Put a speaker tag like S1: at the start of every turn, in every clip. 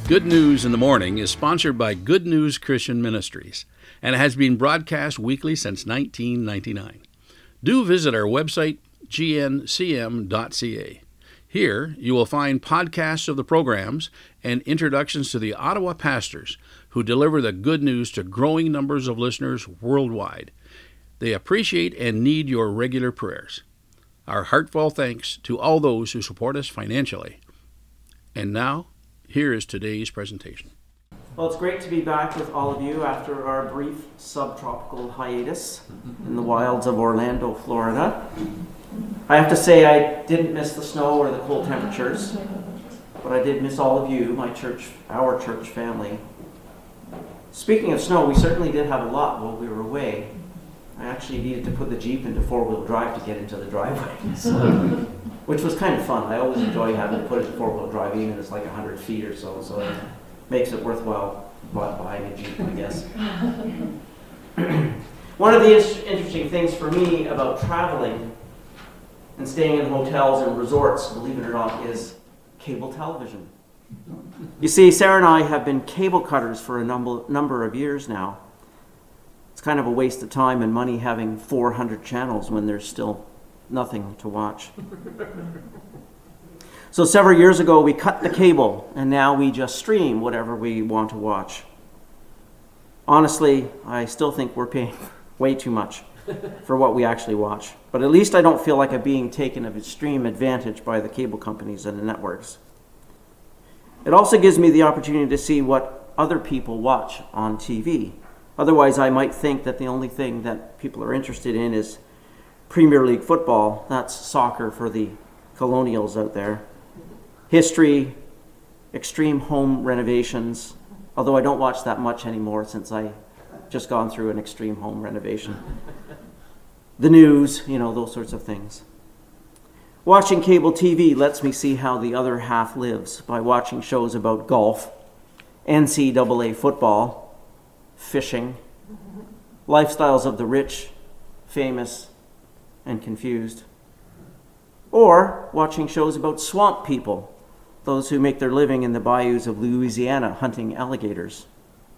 S1: Good News in the Morning is sponsored by Good News Christian Ministries and has been broadcast weekly since 1999. Do visit our website, gncm.ca. Here, you will find podcasts of the programs and introductions to the Ottawa pastors who deliver the good news to growing numbers of listeners worldwide. They appreciate and need your regular prayers. Our heartfelt thanks to all those who support us financially. And now, here is today's presentation.
S2: Well, it's great to be back with all of you after our brief subtropical hiatus in the wilds of Orlando, Florida. I have to say I didn't miss the snow or the cold temperatures, but I did miss all of you, our church family. Speaking of snow, we certainly did have a lot while we were away. I actually needed to put the Jeep into four-wheel drive to get into the driveway, which was kind of fun. I always enjoy having to put it in four-wheel drive, even if it's like 100 feet or so it makes it worthwhile buying a Jeep, I guess. One of the interesting things for me about traveling and staying in hotels and resorts, believe it or not, is cable television. You see, Sarah and I have been cable cutters for a number of years now. It's kind of a waste of time and money having 400 channels when there's still nothing to watch. So several years ago, we cut the cable, and now we just stream whatever we want to watch. Honestly, I still think we're paying way too much for what we actually watch. But at least I don't feel like I'm being taken of extreme advantage by the cable companies and the networks. It also gives me the opportunity to see what other people watch on TV. Otherwise, I might think that the only thing that people are interested in is Premier League football. That's soccer for the colonials out there. History, extreme home renovations, although I don't watch that much anymore since I just gone through an extreme home renovation. The news, those sorts of things. Watching cable TV lets me see how the other half lives by watching shows about golf, NCAA football, fishing, lifestyles of the rich, famous, and confused. Or watching shows about swamp people, those who make their living in the bayous of Louisiana hunting alligators.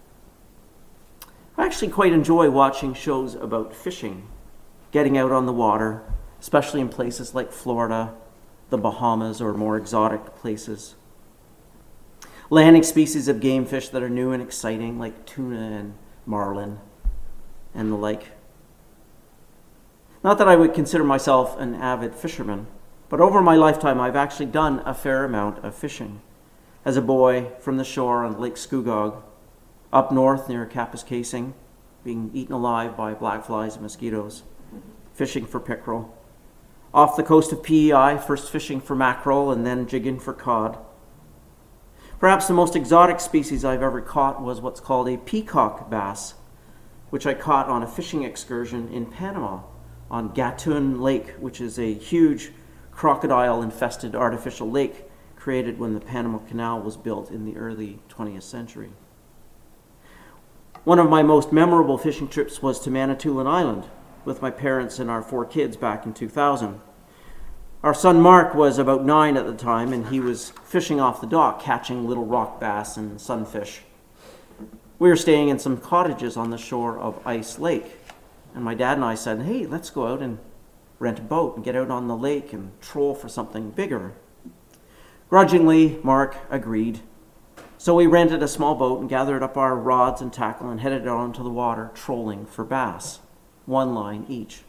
S2: I actually quite enjoy watching shows about fishing, getting out on the water, especially in places like Florida, the Bahamas, or more exotic places. Landing species of game fish that are new and exciting, like tuna and marlin and the like. Not that I would consider myself an avid fisherman, but over my lifetime I've actually done a fair amount of fishing. As a boy, from the shore on Lake Scugog, up north near Kapuskasing, being eaten alive by black flies and mosquitoes, fishing for pickerel. Off the coast of PEI, first fishing for mackerel and then jigging for cod. Perhaps the most exotic species I've ever caught was what's called a peacock bass, which I caught on a fishing excursion in Panama on Gatun Lake, which is a huge crocodile-infested artificial lake created when the Panama Canal was built in the early 20th century. One of my most memorable fishing trips was to Manitoulin Island with my parents and our 4 kids back in 2000. Our son Mark was about 9 at the time, and he was fishing off the dock, catching little rock bass and sunfish. We were staying in some cottages on the shore of Ice Lake, and my dad and I said, hey, let's go out and rent a boat and get out on the lake and troll for something bigger. Grudgingly, Mark agreed. So we rented a small boat and gathered up our rods and tackle and headed out onto the water, trolling for bass, 1 line each.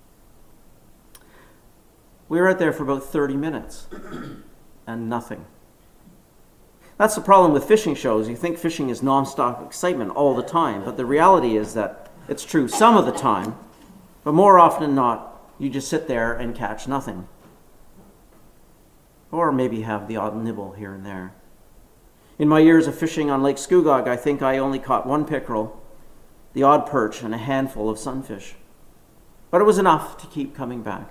S2: We were out there for about 30 minutes, and nothing. That's the problem with fishing shows. You think fishing is nonstop excitement all the time, but the reality is that it's true some of the time, but more often than not, you just sit there and catch nothing. Or maybe have the odd nibble here and there. In my years of fishing on Lake Scugog, I think I only caught 1 pickerel, the odd perch, and a handful of sunfish. But it was enough to keep coming back.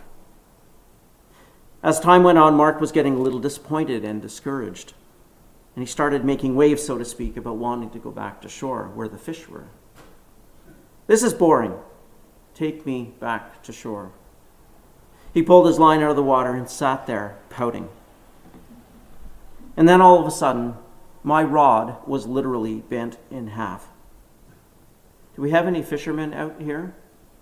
S2: As time went on, Mark was getting a little disappointed and discouraged, and he started making waves, so to speak, about wanting to go back to shore where the fish were. This is boring. Take me back to shore. He pulled his line out of the water and sat there, pouting. And then all of a sudden, my rod was literally bent in half. Do we have any fishermen out here?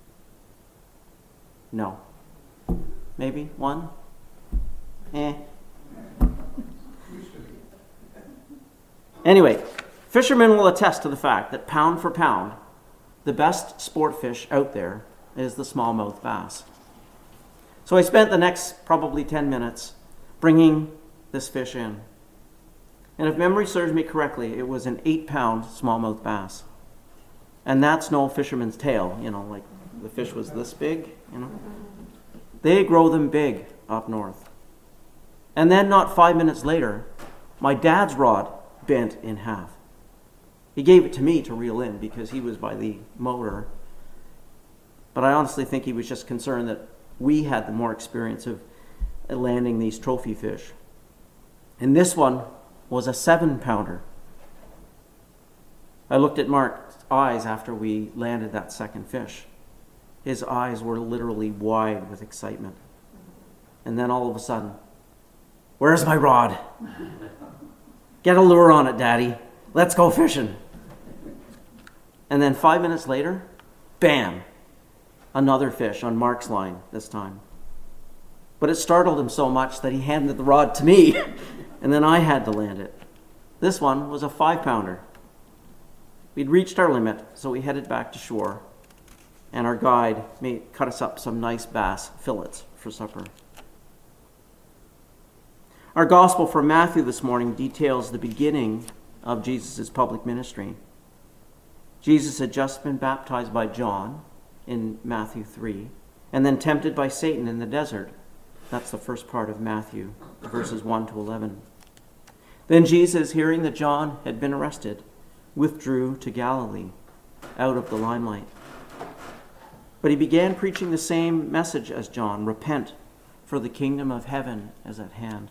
S2: No. Maybe one? Anyway, fishermen will attest to the fact that pound for pound, the best sport fish out there is the smallmouth bass. So I spent the next probably 10 minutes bringing this fish in. And if memory serves me correctly, it was an 8-pound smallmouth bass. And that's no fisherman's tale, like the fish was this big, They grow them big up north. And then not 5 minutes later, my dad's rod bent in half. He gave it to me to reel in because he was by the motor. But I honestly think he was just concerned that we had the more experience of landing these trophy fish. And this one was a 7-pounder. I looked at Mark's eyes after we landed that second fish. His eyes were literally wide with excitement. And then all of a sudden, "Where's my rod? Get a lure on it, Daddy. Let's go fishing." And then 5 minutes later, bam, another fish on Mark's line this time. But it startled him so much that he handed the rod to me, and then I had to land it. This one was a 5-pounder. We'd reached our limit, so we headed back to shore, and our guide cut us up some nice bass fillets for supper. Our gospel from Matthew this morning details the beginning of Jesus' public ministry. Jesus had just been baptized by John in Matthew 3, and then tempted by Satan in the desert. That's the first part of Matthew, verses 1 to 11. Then Jesus, hearing that John had been arrested, withdrew to Galilee, out of the limelight. But he began preaching the same message as John: repent, for the kingdom of heaven is at hand.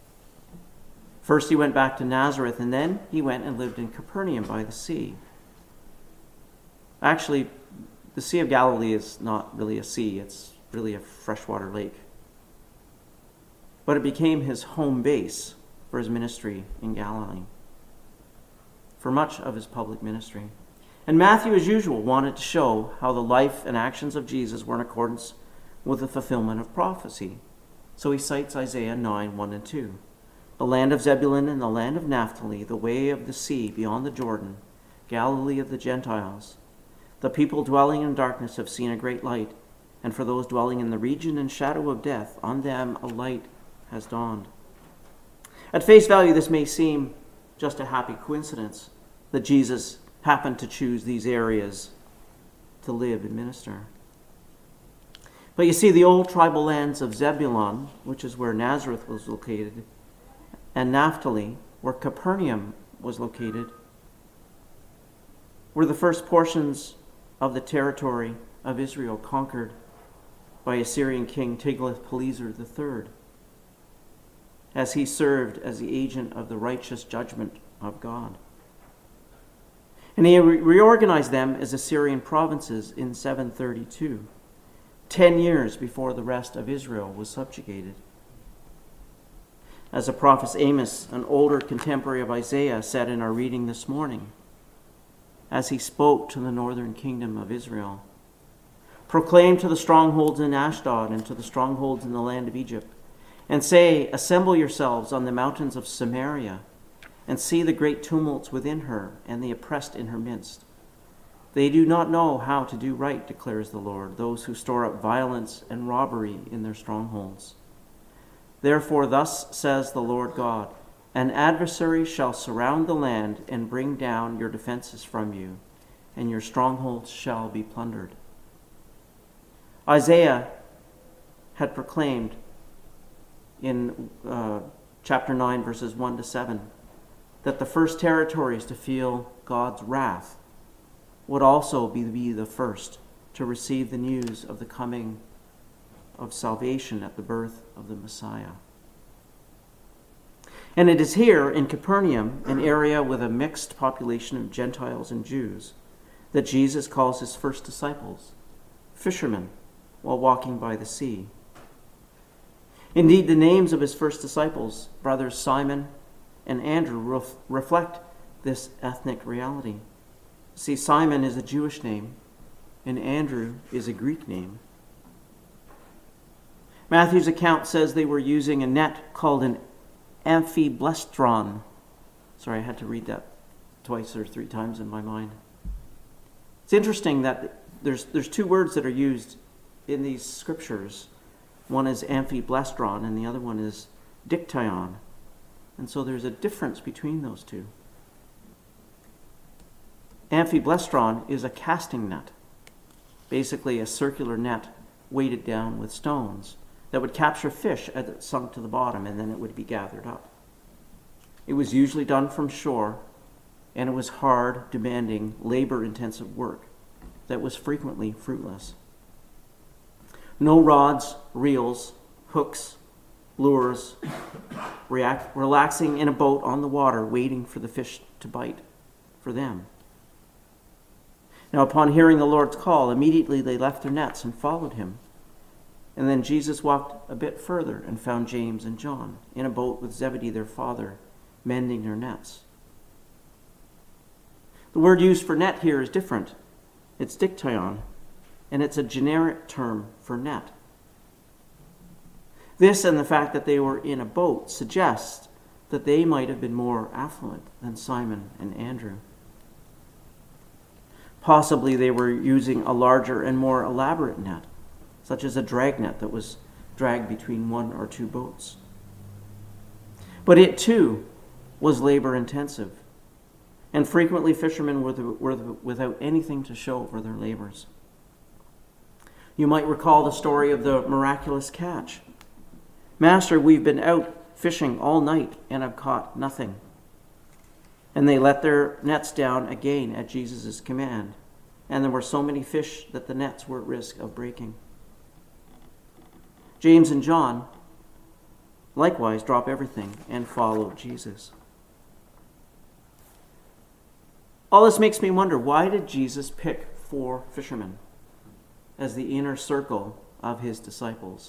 S2: First he went back to Nazareth, and then he went and lived in Capernaum by the sea. Actually, the Sea of Galilee is not really a sea, it's really a freshwater lake. But it became his home base for his ministry in Galilee, for much of his public ministry. And Matthew, as usual, wanted to show how the life and actions of Jesus were in accordance with the fulfillment of prophecy. So he cites Isaiah 9, 1 and 2. The land of Zebulun and the land of Naphtali, the way of the sea beyond the Jordan, Galilee of the Gentiles. The people dwelling in darkness have seen a great light, and for those dwelling in the region and shadow of death, on them a light has dawned. At face value, this may seem just a happy coincidence that Jesus happened to choose these areas to live and minister. But you see, the old tribal lands of Zebulun, which is where Nazareth was located, and Naphtali, where Capernaum was located, were the first portions of the territory of Israel conquered by Assyrian king Tiglath-Pileser III, as he served as the agent of the righteous judgment of God. And he reorganized them as Assyrian provinces in 732, 10 years before the rest of Israel was subjugated. As the prophet Amos, an older contemporary of Isaiah, said in our reading this morning, as he spoke to the northern kingdom of Israel, "Proclaim to the strongholds in Ashdod and to the strongholds in the land of Egypt, and say, assemble yourselves on the mountains of Samaria, and see the great tumults within her and the oppressed in her midst. They do not know how to do right, declares the Lord, those who store up violence and robbery in their strongholds. Therefore thus says the Lord God, an adversary shall surround the land and bring down your defenses from you, and your strongholds shall be plundered." Isaiah had proclaimed in chapter 9, verses 1 to 7, that the first territories to feel God's wrath would also be the first to receive the news of the coming of salvation at the birth of the Messiah. And it is here in Capernaum, an area with a mixed population of Gentiles and Jews, that Jesus calls his first disciples fishermen while walking by the sea. Indeed, the names of his first disciples, brothers Simon and Andrew reflect this ethnic reality. See, Simon is a Jewish name, and Andrew is a Greek name. Matthew's account says they were using a net called an amphiblestron. Sorry, I had to read that twice or three times in my mind. It's interesting that there's two words that are used in these scriptures. One is amphiblestron and the other one is diktion. And so there's a difference between those two. Amphiblestron is a casting net, basically a circular net weighted down with stones that would capture fish as it sunk to the bottom, and then it would be gathered up. It was usually done from shore, and it was hard, demanding, labor-intensive work that was frequently fruitless. No rods, reels, hooks, lures, relaxing in a boat on the water, waiting for the fish to bite for them. Now, upon hearing the Lord's call, immediately they left their nets and followed him. And then Jesus walked a bit further and found James and John in a boat with Zebedee, their father, mending their nets. The word used for net here is different. It's diktion, and it's a generic term for net. This and the fact that they were in a boat suggests that they might have been more affluent than Simon and Andrew. Possibly they were using a larger and more elaborate net, such as a dragnet that was dragged between one or two boats. But it too was labor-intensive, and frequently fishermen were without anything to show for their labors. You might recall the story of the miraculous catch. "Master, we've been out fishing all night and have caught nothing." And they let their nets down again at Jesus' command, and there were so many fish that the nets were at risk of breaking. James and John likewise drop everything and follow Jesus. All this makes me wonder, why did Jesus pick 4 fishermen as the inner circle of his disciples?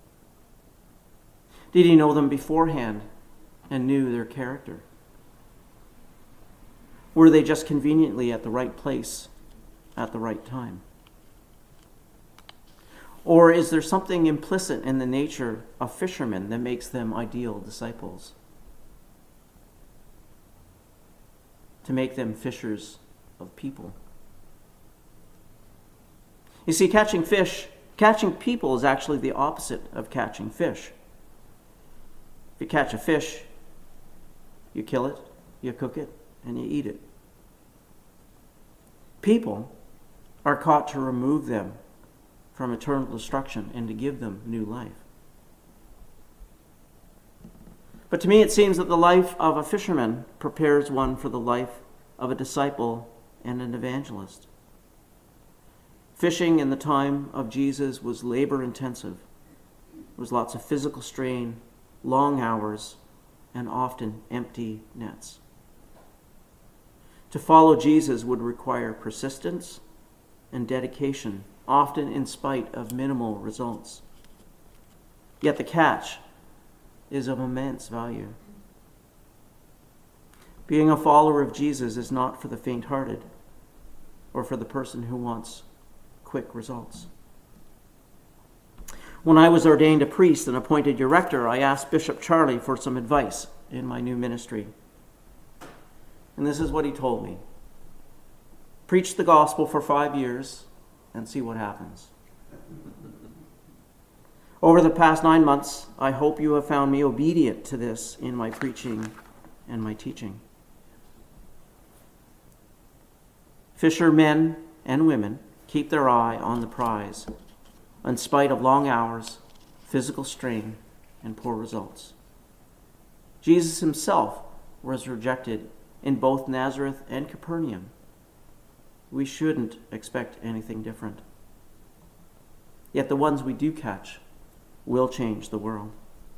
S2: Did he know them beforehand and knew their character? Were they just conveniently at the right place at the right time? Or is there something implicit in the nature of fishermen that makes them ideal disciples? To make them fishers of people. You see, catching people is actually the opposite of catching fish. If you catch a fish, you kill it, you cook it, and you eat it. People are caught to remove them from eternal destruction and to give them new life. But to me it seems that the life of a fisherman prepares one for the life of a disciple and an evangelist. Fishing in the time of Jesus was labor intensive. There was lots of physical strain, long hours, and often empty nets. To follow Jesus would require persistence and dedication, often in spite of minimal results. Yet the catch is of immense value. Being a follower of Jesus is not for the faint-hearted or for the person who wants quick results. When I was ordained a priest and appointed your rector, I asked Bishop Charlie for some advice in my new ministry. And this is what he told me. Preach the gospel for 5 years and see what happens. Over the past 9 months, I hope you have found me obedient to this in my preaching and my teaching. Fishermen and women keep their eye on the prize, in spite of long hours, physical strain, and poor results. Jesus himself was rejected in both Nazareth and Capernaum. We shouldn't expect anything different. Yet the ones we do catch will change the world.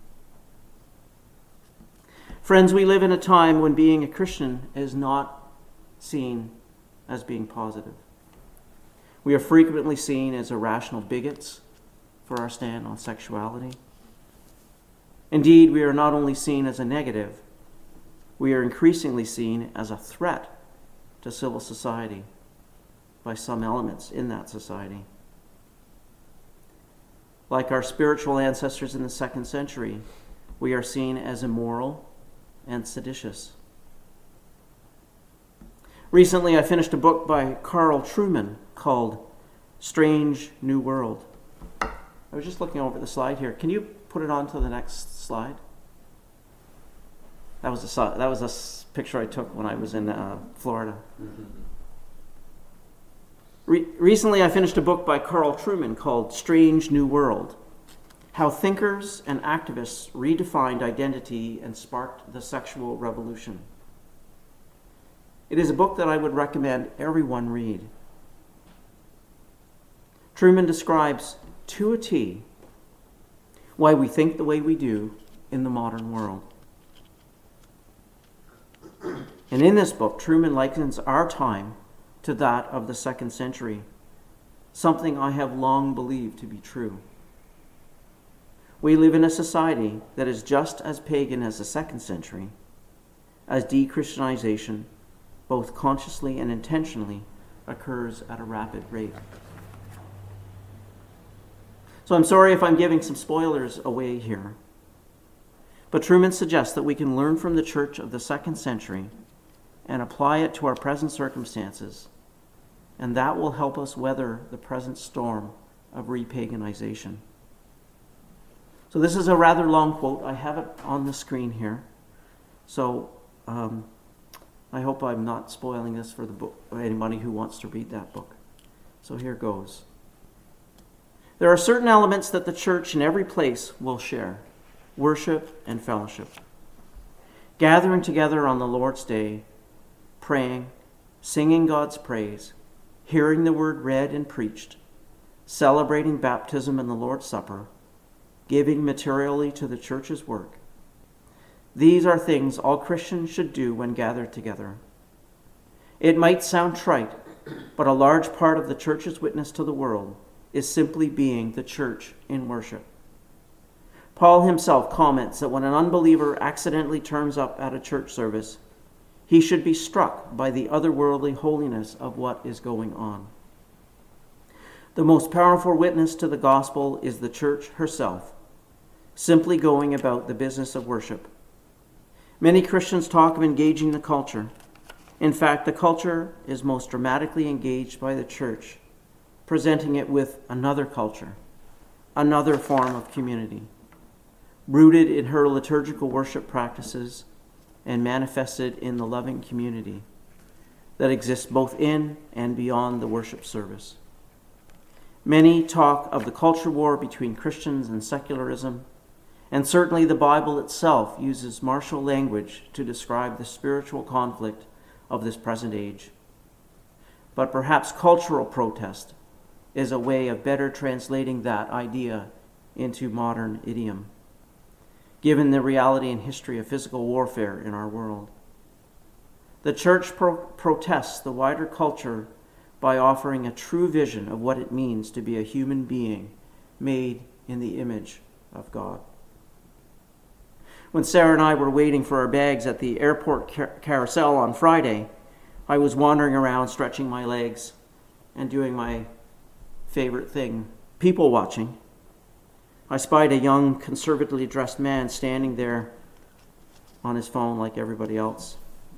S2: Friends, we live in a time when being a Christian is not seen as being positive. We are frequently seen as irrational bigots for our stand on sexuality. Indeed, we are not only seen as a negative, we are increasingly seen as a threat to civil society by some elements in that society. Like our spiritual ancestors in the 2nd century, we are seen as immoral and seditious. Recently, I finished a book by Carl Trueman called Strange New World. I was just looking over the slide here. Can you put it on to the next slide? That was a picture I took when I was in Florida. Recently, I finished a book by Carl Trueman called Strange New World: How Thinkers and Activists Redefined Identity and Sparked the Sexual Revolution. It is a book that I would recommend everyone read. Trueman describes to a T why we think the way we do in the modern world. And in this book, Trueman likens our time to that of the 2nd century, something I have long believed to be true. We live in a society that is just as pagan as the 2nd century, as de-Christianization, both consciously and intentionally, occurs at a rapid rate. So I'm sorry if I'm giving some spoilers away here, but Trueman suggests that we can learn from the church of the 2nd century and apply it to our present circumstances, and that will help us weather the present storm of repaganization. So this is a rather long quote. I have it on the screen here. So I hope I'm not spoiling this for the book, anybody who wants to read that book. So here goes. There are certain elements that the church in every place will share: worship and fellowship. Gathering together on the Lord's Day, praying, singing God's praise, hearing the word read and preached, celebrating baptism and the Lord's Supper, giving materially to the church's work. These are things all Christians should do when gathered together. It might sound trite, but a large part of the church's witness to the world is simply being the church in worship. Paul himself comments that when an unbeliever accidentally turns up at a church service, he should be struck by the otherworldly holiness of what is going on. The most powerful witness to the gospel is the church herself, simply going about the business of worship. Many Christians talk of engaging the culture. In fact, the culture is most dramatically engaged by the church, presenting it with another culture, another form of community, rooted in her liturgical worship practices and manifested in the loving community that exists both in and beyond the worship service. Many talk of the culture war between Christians and secularism, and certainly the Bible itself uses martial language to describe the spiritual conflict of this present age. But perhaps cultural protest is a way of better translating that idea into modern idiom, given the reality and history of physical warfare in our world. The church protests the wider culture by offering a true vision of what it means to be a human being made in the image of God. When Sarah and I were waiting for our bags at the airport carousel on Friday, I was wandering around, stretching my legs and doing my favorite thing, people watching. I spied a young, conservatively dressed man standing there on his phone like everybody else.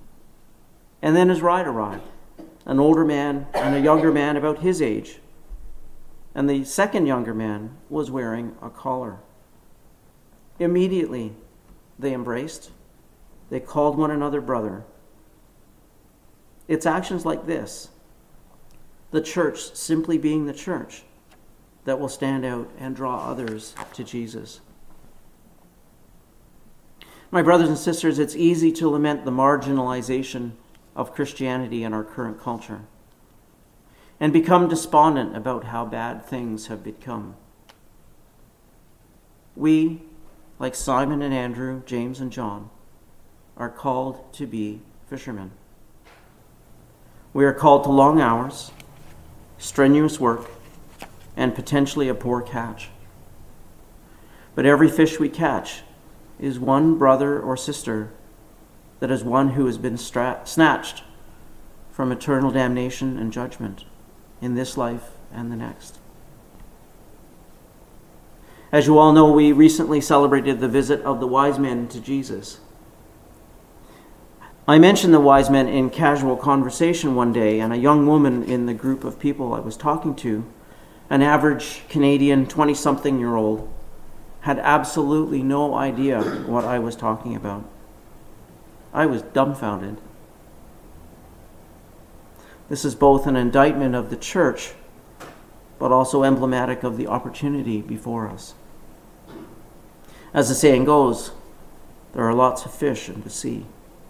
S2: And then his ride arrived, an older man and a younger man about his age. And the second younger man was wearing a collar. Immediately, they embraced. They called one another brother. It's actions like this, the church simply being the church, that will stand out and draw others to Jesus. My brothers and sisters, it's easy to lament the marginalization of Christianity in our current culture and become despondent about how bad things have become. We, like Simon and Andrew, James and John, are called to be fishermen. We are called to long hours, strenuous work, and potentially a poor catch. But every fish we catch is one brother or sister that is one who has been snatched from eternal damnation and judgment in this life and the next. As you all know, we recently celebrated the visit of the wise men to Jesus. I mentioned the wise men in casual conversation one day, and a young woman in the group of people I was talking to, an average Canadian 20-something-year-old, had absolutely no idea what I was talking about. I was dumbfounded. This is both an indictment of the church, but also emblematic of the opportunity before us. As the saying goes, there are lots of fish in the sea.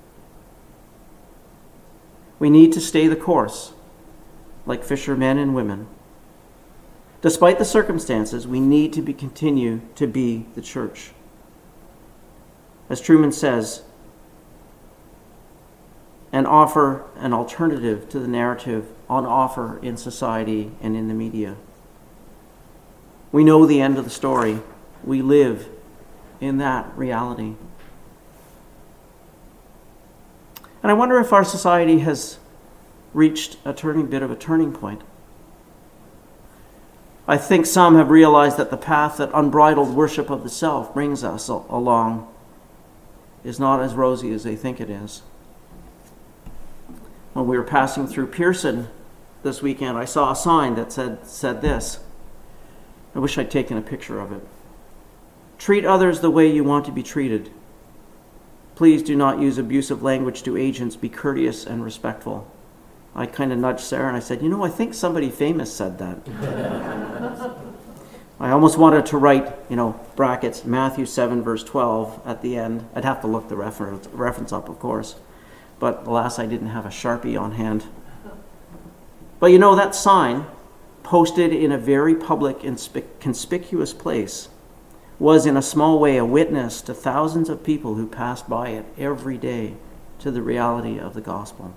S2: We need to stay the course, like fishermen and women. Despite the circumstances, we need to continue to be the church. As Truman says, and offer an alternative to the narrative on offer in society and in the media. We know the end of the story. We live in that reality. And I wonder if our society has reached a turning point. I think some have realized that the path that unbridled worship of the self brings us along is not as rosy as they think it is. When we were passing through Pearson this weekend, I saw a sign that said this. I wish I'd taken a picture of it. Treat others the way you want to be treated. Please do not use abusive language to agents. Be courteous and respectful. I kind of nudged Sarah and I said, I think somebody famous said that. I almost wanted to write, brackets, Matthew 7, verse 12 at the end. I'd have to look the reference up, of course. But alas, I didn't have a Sharpie on hand. But that sign, posted in a very public and conspicuous place, was in a small way a witness to thousands of people who passed by it every day to the reality of the gospel.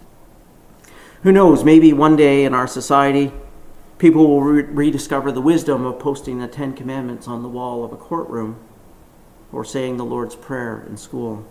S2: Who knows, maybe one day in our society, people will rediscover the wisdom of posting the 10 Commandments on the wall of a courtroom or saying the Lord's Prayer in school.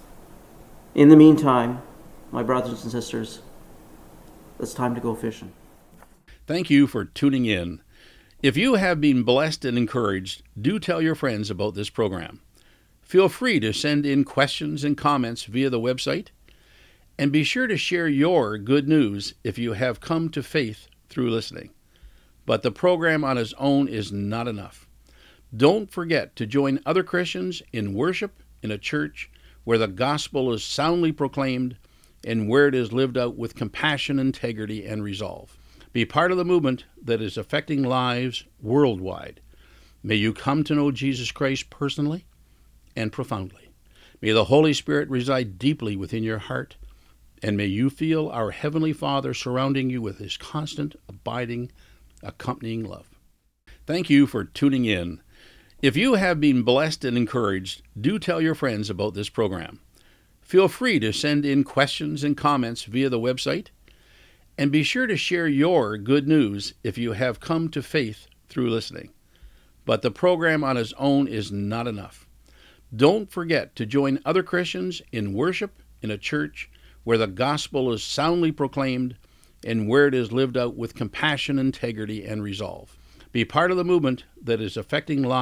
S2: In the meantime, my brothers and sisters, it's time to go fishing.
S1: Thank you for tuning in. If you have been blessed and encouraged, do tell your friends about this program. Feel free to send in questions and comments via the website, and be sure to share your good news if you have come to faith through listening. But the program on its own is not enough. Don't forget to join other Christians in worship in a church where the gospel is soundly proclaimed and where it is lived out with compassion, integrity, and resolve. Be part of the movement that is affecting lives worldwide. May you come to know Jesus Christ personally and profoundly. May the Holy Spirit reside deeply within your heart, and may you feel our Heavenly Father surrounding you with His constant, abiding, accompanying love. Thank you for tuning in. If you have been blessed and encouraged, do tell your friends about this program. Feel free to send in questions and comments via the website, and be sure to share your good news if you have come to faith through listening. But the program on its own is not enough. Don't forget to join other Christians in worship in a church where the gospel is soundly proclaimed and where it is lived out with compassion, integrity, and resolve. Be part of the movement that is affecting lives